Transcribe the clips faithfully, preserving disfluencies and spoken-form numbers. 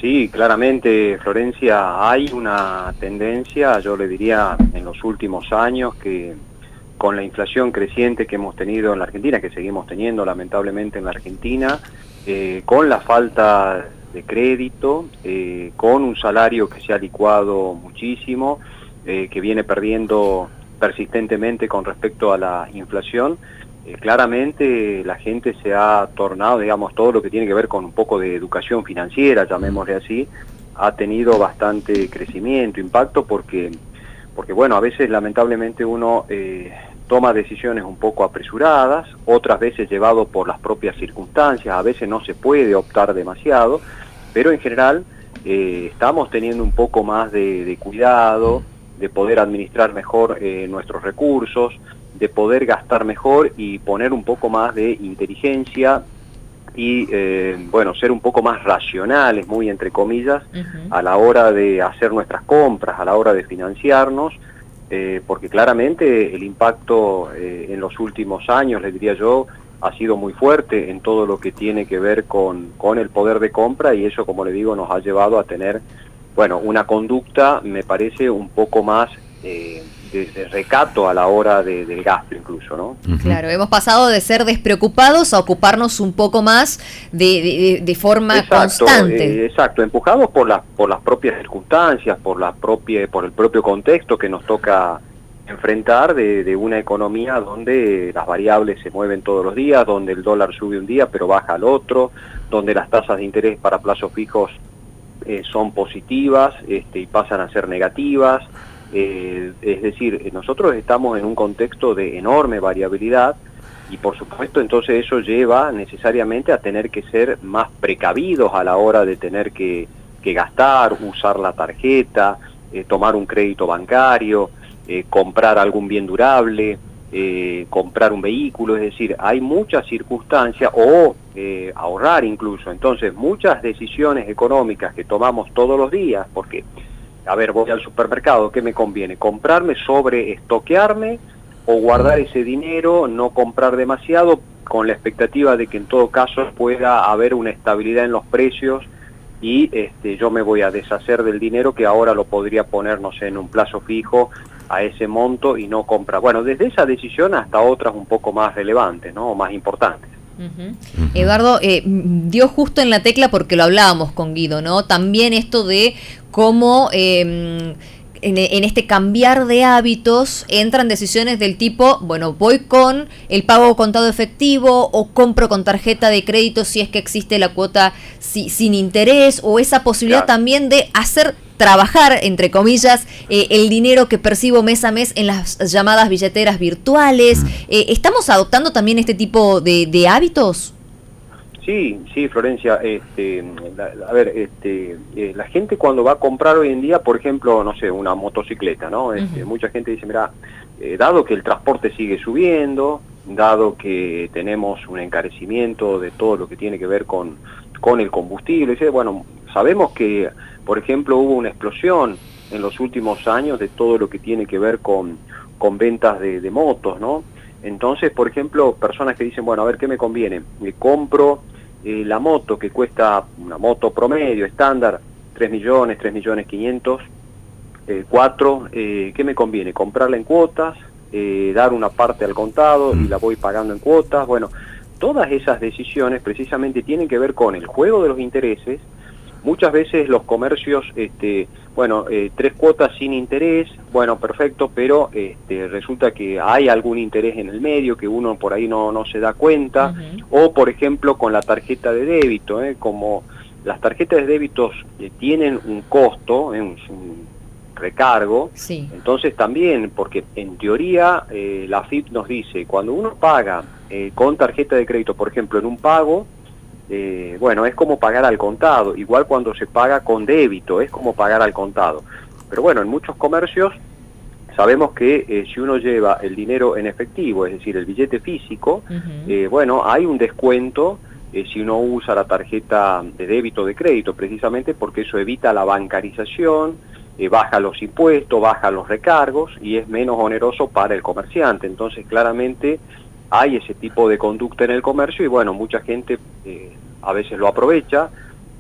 Sí, claramente, Florencia, hay una tendencia, yo le diría, en los últimos años, que con la inflación creciente que hemos tenido en la Argentina, que seguimos teniendo lamentablemente en la Argentina, eh, con la falta de crédito, eh, con un salario que se ha licuado muchísimo, eh, que viene perdiendo persistentemente con respecto a la inflación, eh, claramente la gente se ha tornado, digamos, todo lo que tiene que ver con un poco de educación financiera, llamémosle así, ha tenido bastante crecimiento, impacto, porque, porque bueno, a veces lamentablemente uno eh, toma decisiones un poco apresuradas, otras veces llevado por las propias circunstancias, a veces no se puede optar demasiado, pero en general eh, estamos teniendo un poco más de, de cuidado, de poder administrar mejor eh, nuestros recursos, de poder gastar mejor y poner un poco más de inteligencia y, eh, bueno, ser un poco más racionales, muy entre comillas, uh-huh. a la hora de hacer nuestras compras, a la hora de financiarnos, eh, porque claramente el impacto eh, en los últimos años, le diría yo, ha sido muy fuerte en todo lo que tiene que ver con, con el poder de compra, y eso, como le digo, nos ha llevado a tener, bueno, una conducta, me parece, un poco más eh, de, de recato a la hora de, del gasto incluso, ¿no? Uh-huh. Claro, hemos pasado de ser despreocupados a ocuparnos un poco más de, de, de forma exacto, constante. Eh, exacto, empujados por las, por las propias circunstancias, por, la propia, por el propio contexto que nos toca enfrentar de, de una economía donde las variables se mueven todos los días, donde el dólar sube un día pero baja al otro, donde las tasas de interés para plazos fijos eh, son positivas este, y pasan a ser negativas. Eh, es decir, nosotros estamos en un contexto de enorme variabilidad y por supuesto entonces eso lleva necesariamente a tener que ser más precavidos a la hora de tener que, que gastar, usar la tarjeta, eh, tomar un crédito bancario, eh, comprar algún bien durable, eh, comprar un vehículo, es decir, hay muchas circunstancias, o eh, ahorrar incluso. Entonces muchas decisiones económicas que tomamos todos los días, porque a ver, voy al supermercado, ¿qué me conviene? ¿Comprarme, sobre estoquearme o guardar ese dinero, no comprar demasiado con la expectativa de que en todo caso pueda haber una estabilidad en los precios y este, yo me voy a deshacer del dinero que ahora lo podría poner, no sé, en un plazo fijo a ese monto y no comprar? Bueno, desde esa decisión hasta otras un poco más relevantes, ¿no? O más importantes. Uh-huh. Uh-huh. Eduardo, eh, dio justo en la tecla porque lo hablábamos con Guido, ¿no? También esto de cómo eh, en, en este cambiar de hábitos entran decisiones del tipo, bueno, voy con el pago contado efectivo o compro con tarjeta de crédito si es que existe la cuota si, sin interés, o esa posibilidad claro. también de hacer trabajar, entre comillas, eh, el dinero que percibo mes a mes en las llamadas billeteras virtuales. Eh, ¿Estamos adoptando también este tipo de, de hábitos? Sí, sí, Florencia. Este, la, a ver, este, eh, la gente cuando va a comprar hoy en día, por ejemplo, no sé, una motocicleta, ¿no? Este, uh-huh. Mucha gente dice, mira, eh, dado que el transporte sigue subiendo, dado que tenemos un encarecimiento de todo lo que tiene que ver con, con el combustible, dice, bueno, sabemos que, por ejemplo, hubo una explosión en los últimos años de todo lo que tiene que ver con, con ventas de, de motos, ¿no? Entonces, por ejemplo, personas que dicen, bueno, a ver, ¿qué me conviene? Me compro eh, la moto que cuesta, una moto promedio, estándar, tres millones, tres millones quinientos, eh, cuatro, eh, ¿qué me conviene? Comprarla en cuotas, eh, dar una parte al contado y la voy pagando en cuotas. Bueno, todas esas decisiones precisamente tienen que ver con el juego de los intereses. Muchas veces los comercios, este, bueno, eh, tres cuotas sin interés, bueno, perfecto, pero este, resulta que hay algún interés en el medio que uno por ahí no, no se da cuenta, uh-huh. o por ejemplo con la tarjeta de débito, ¿eh? Como las tarjetas de débitos eh, tienen un costo, ¿eh? un, un recargo, sí. Entonces también, porque en teoría eh, la A F I P nos dice, cuando uno paga eh, con tarjeta de crédito, por ejemplo, en un pago, Eh, bueno, es como pagar al contado, igual cuando se paga con débito, es como pagar al contado. Pero bueno, en muchos comercios sabemos que eh, si uno lleva el dinero en efectivo, es decir, el billete físico, uh-huh. eh, bueno, hay un descuento eh, si uno usa la tarjeta de débito o de crédito, precisamente porque eso evita la bancarización, eh, baja los impuestos, baja los recargos y es menos oneroso para el comerciante. Entonces, claramente hay ese tipo de conducta en el comercio y bueno, mucha gente eh, a veces lo aprovecha,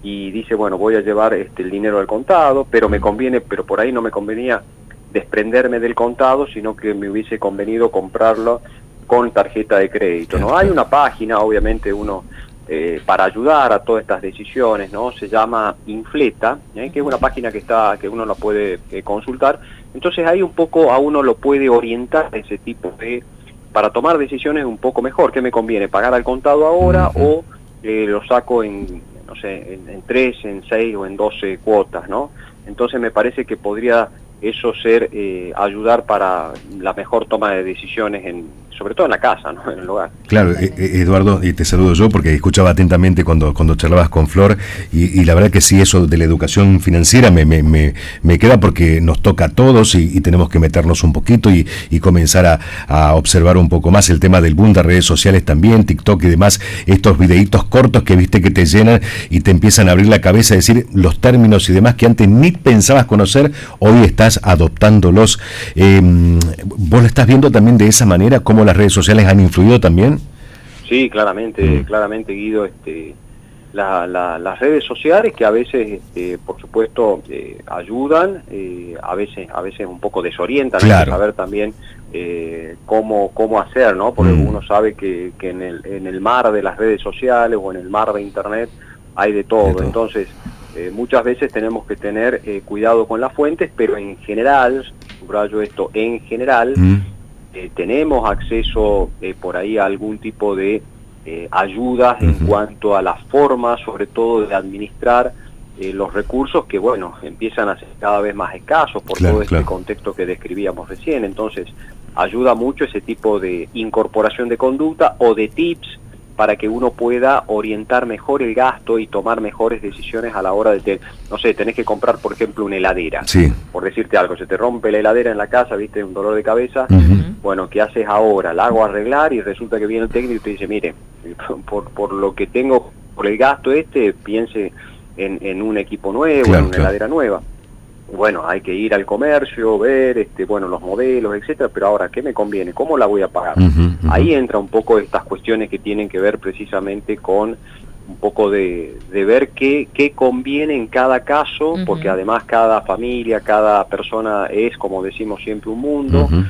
y dice, bueno, voy a llevar este, el dinero al contado, pero me conviene, pero por ahí no me convenía desprenderme del contado, sino que me hubiese convenido comprarlo con tarjeta de crédito, ¿no? Hay una página, obviamente, uno eh, para ayudar a todas estas decisiones, ¿no? Se llama Infleta, ¿eh? Que es una página que está, que uno la puede eh, consultar. Entonces ahí un poco a uno lo puede orientar ese tipo de, para tomar decisiones un poco mejor. ¿Qué me conviene? ¿Pagar al contado ahora uh-huh. o eh, lo saco en, no sé, en, en tres, en seis o en doce cuotas, ¿no? Entonces me parece que podría eso ser, eh, ayudar para la mejor toma de decisiones, en, sobre todo en la casa, ¿no? En el hogar. Claro, eh, Eduardo, y te saludo yo porque escuchaba atentamente cuando, cuando charlabas con Flor, y, y la verdad que sí, eso de la educación financiera me, me, me, me queda porque nos toca a todos y, y tenemos que meternos un poquito y, y comenzar a, a observar un poco más el tema del boom de redes sociales también, TikTok y demás, estos videitos cortos que viste que te llenan y te empiezan a abrir la cabeza, a decir los términos y demás que antes ni pensabas conocer, hoy estás adoptándolos. Eh, ¿Vos lo estás viendo también de esa manera, cómo las redes sociales han influido también? Sí, claramente, mm. claramente, Guido, este, la, la, las redes sociales que a veces, este, por supuesto, eh, ayudan, eh, a veces a veces un poco desorientan, claro. Hay que saber también eh, cómo, cómo hacer, ¿no? Porque mm. uno sabe que, que en, el, en el mar de las redes sociales o en el mar de Internet hay de todo, de todo. Entonces Eh, muchas veces tenemos que tener eh, cuidado con las fuentes, pero en general, subrayo esto, en general, mm. eh, tenemos acceso eh, por ahí a algún tipo de eh, ayudas mm-hmm. en cuanto a la forma, sobre todo, de administrar eh, los recursos que, bueno, empiezan a ser cada vez más escasos por claro, todo este claro. contexto que describíamos recién. Entonces, ayuda mucho ese tipo de incorporación de conducta o de tips para que uno pueda orientar mejor el gasto y tomar mejores decisiones a la hora de, te, no sé, tenés que comprar, por ejemplo, una heladera. Sí. Por decirte algo, se te rompe la heladera en la casa, viste, un dolor de cabeza, uh-huh. bueno, ¿qué haces ahora? La hago arreglar y resulta que viene el técnico y te dice, mire, por, por lo que tengo, por el gasto este, piense en, en un equipo nuevo, claro, en una claro. heladera nueva. Bueno, hay que ir al comercio, ver, este, bueno, los modelos, etcétera, pero ahora, ¿qué me conviene? ¿Cómo la voy a pagar? Uh-huh, uh-huh. Ahí entra un poco estas cuestiones que tienen que ver precisamente con un poco de, de ver qué, qué conviene en cada caso, uh-huh. porque además cada familia, cada persona es, como decimos siempre, un mundo, uh-huh.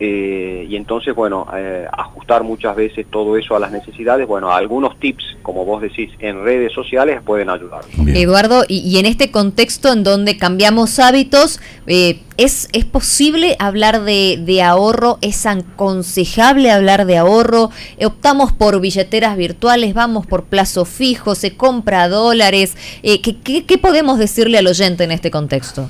eh, y entonces, bueno, eh, ajustar muchas veces todo eso a las necesidades. Bueno, algunos tips, como vos decís, en redes sociales pueden ayudar. Bien. Eduardo, y, y en este contexto en donde cambiamos hábitos, eh, ¿es, ¿es posible hablar de, de ahorro? ¿Es aconsejable hablar de ahorro? ¿Optamos por billeteras virtuales? ¿Vamos por plazo fijo? ¿Se compra dólares? Eh, ¿qué, qué, ¿Qué podemos decirle al oyente en este contexto?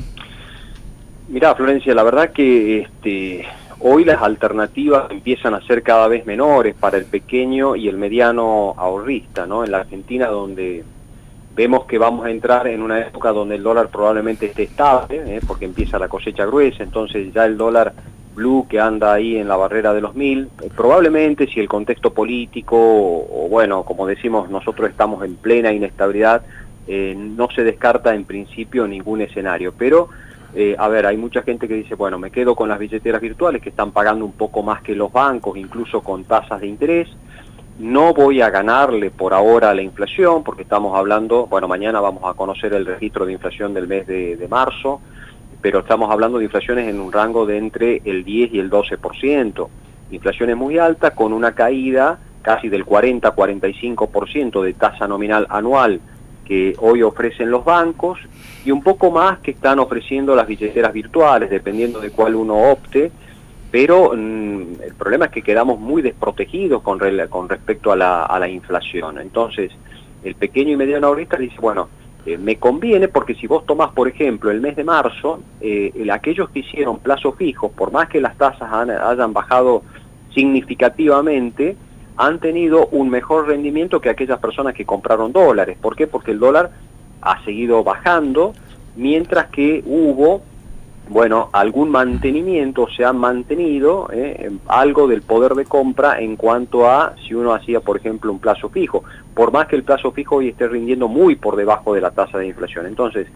Mirá, Florencia, la verdad que este, hoy las alternativas empiezan a ser cada vez menores para el pequeño y el mediano ahorrista, ¿no? En la Argentina, donde vemos que vamos a entrar en una época donde el dólar probablemente esté estable, ¿eh? Porque empieza la cosecha gruesa, entonces ya el dólar blue que anda ahí en la barrera de los mil, eh, probablemente si el contexto político, o, o bueno, como decimos, nosotros estamos en plena inestabilidad, eh, no se descarta en principio ningún escenario, pero Eh, a ver, hay mucha gente que dice, bueno, me quedo con las billeteras virtuales que están pagando un poco más que los bancos, incluso con tasas de interés. No voy a ganarle por ahora a la inflación, porque estamos hablando, bueno, mañana vamos a conocer el registro de inflación del mes de, de marzo, pero estamos hablando de inflaciones en un rango de entre el diez y el doce por ciento. Inflaciones muy altas con una caída casi del cuarenta a cuarenta y cinco por ciento de tasa nominal anual que hoy ofrecen los bancos, y un poco más que están ofreciendo las billeteras virtuales, dependiendo de cuál uno opte, pero mmm, el problema es que quedamos muy desprotegidos con, re, con respecto a la, a la inflación. Entonces, el pequeño y mediano ahorrista dice, bueno, eh, me conviene porque si vos tomás, por ejemplo, el mes de marzo, eh, el, aquellos que hicieron plazos fijos, por más que las tasas han, hayan bajado significativamente, han tenido un mejor rendimiento que aquellas personas que compraron dólares. ¿Por qué? Porque el dólar ha seguido bajando, mientras que hubo, bueno, algún mantenimiento, se ha mantenido eh, algo del poder de compra en cuanto a si uno hacía, por ejemplo, un plazo fijo, por más que el plazo fijo hoy esté rindiendo muy por debajo de la tasa de inflación. Entonces,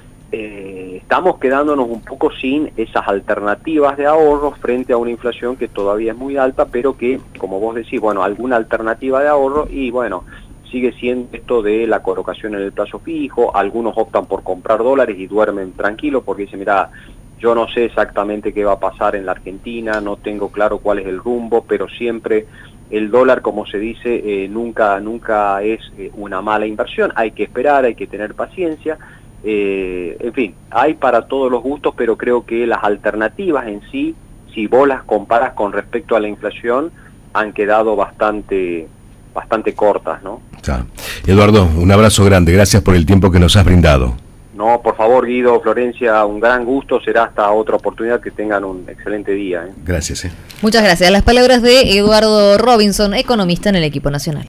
eh, estamos quedándonos un poco sin esas alternativas de ahorro frente a una inflación que todavía es muy alta, pero que, como vos decís, bueno, alguna alternativa de ahorro, y bueno, sigue siendo esto de la colocación en el plazo fijo. Algunos optan por comprar dólares y duermen tranquilos porque dicen, mira, yo no sé exactamente qué va a pasar en la Argentina, no tengo claro cuál es el rumbo, pero siempre el dólar, como se dice, eh, nunca, nunca es eh, una mala inversión. Hay que esperar, hay que tener paciencia. Eh, en fin, hay para todos los gustos, pero creo que las alternativas en sí, si vos las comparas con respecto a la inflación, han quedado bastante, bastante cortas, ¿no? Claro. Eduardo, un abrazo grande, gracias por el tiempo que nos has brindado. No, por favor, Guido, Florencia, un gran gusto, será hasta otra oportunidad, que tengan un excelente día. ¿eh? Gracias. ¿eh? Muchas gracias. Las palabras de Eduardo Robinson, economista en el equipo nacional.